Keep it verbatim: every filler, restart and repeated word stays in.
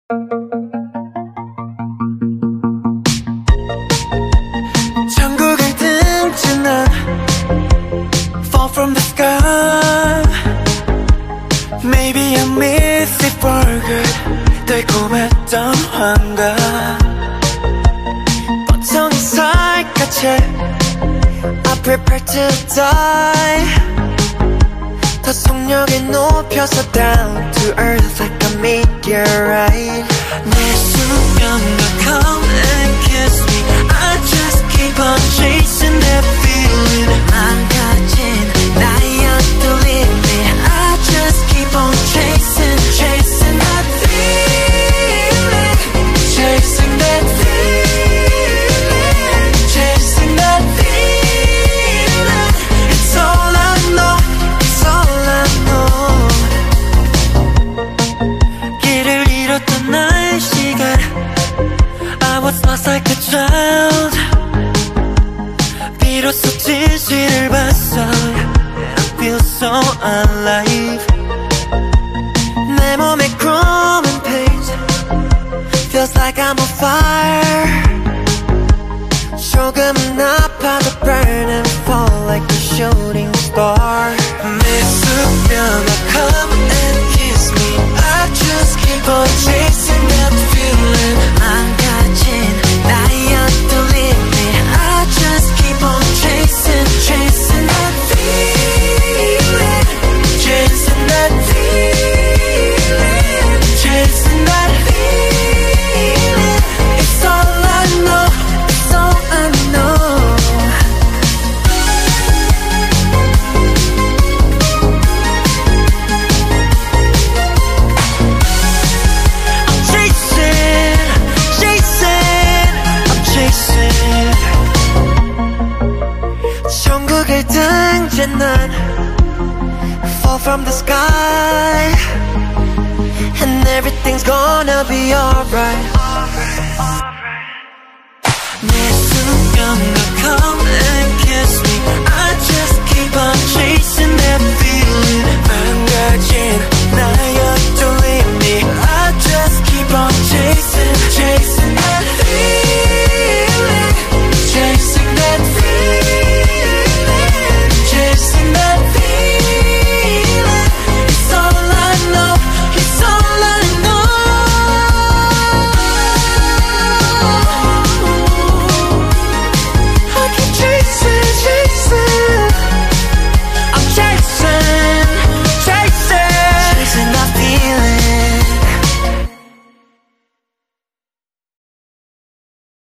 천국을 등지는 fall from the sky. Maybe I miss it for good. 달콤했던 환각 보통이 살갗에 I prepare to die. 더 속력을 높여서 down to earth like a meteorite. 내 수면과 come and kiss me. I just keep on chasing that feeling. 망가진 나의 limit. I just keep on chasing, chasing that feeling. Chasing that feeling. Chasing that feeling. It's all I know, it's all I know. 길을 잃었던 나의 시간 I was lost like a child. 비로소 진실을 봤어. I feel so alive. 내 몸에 chrome paint feels like I'm on fire. 조금은 아파도 burn and fall like a shooting star. 내 수면아 come and kiss me. I just keep on chasing that feeling. 망가진 나의 limit. I just keep on chasing, chasing that feeling. Chasing that feeling. Chasing that feeling. It's all I know, it's all I know. I'm chasing, chasing, I'm chasing. 천국을 등진 난 fall from the sky. And everything's gonna be alright. 내 수면과 come and kiss me. I just keep on chasing that feeling. 망가진